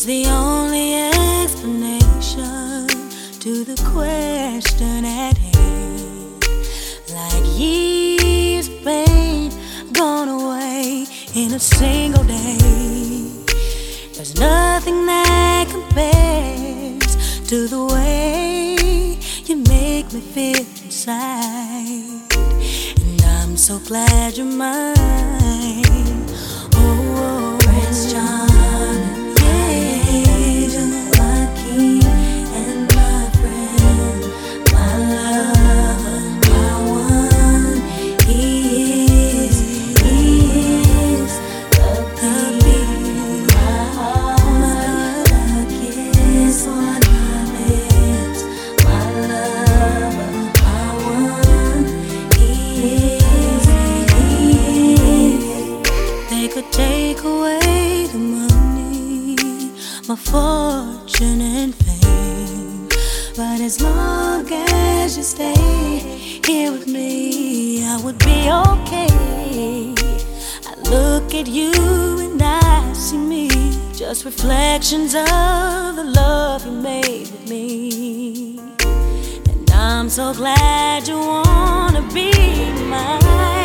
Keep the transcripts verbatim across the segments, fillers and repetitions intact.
the only explanation to the question at hand. Like years of pain gone away in a single day. There's nothing that compares to the way you make me feel inside. And I'm so glad you're mine. Oh, Prince Charming, yeah, my king and my friend, my lover, my one. He is, he is the beat, my heart, the kiss on my lips, my lover, my one. He is, he is. They could take away the money, my fortune and fame, but as long as you stay here with me, I would be okay. I look at you and I see me, just reflections of the love you made with me. And I'm so glad you wanna be mine.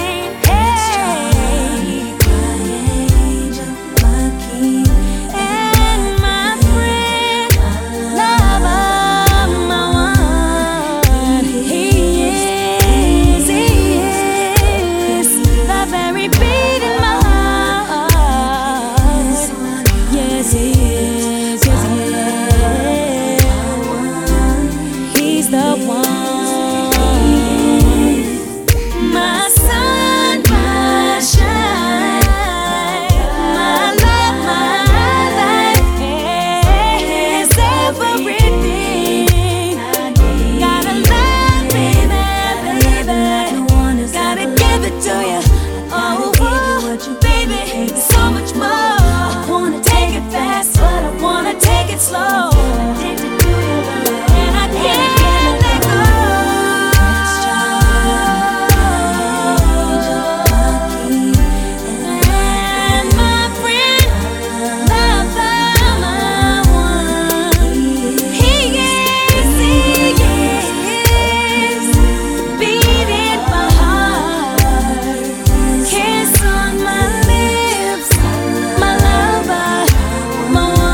Slow, addicted to your love, and I can't let go. Prince Charming, and my friend, lover, my one. He is, he is, beating my heart, kiss on my lips, my lover, my one.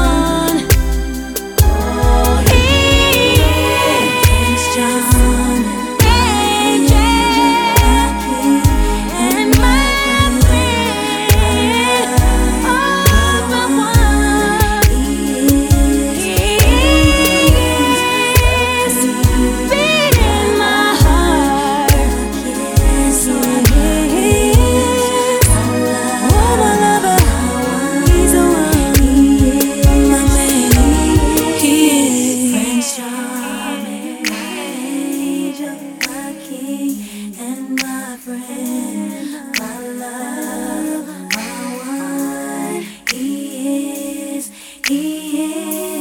He is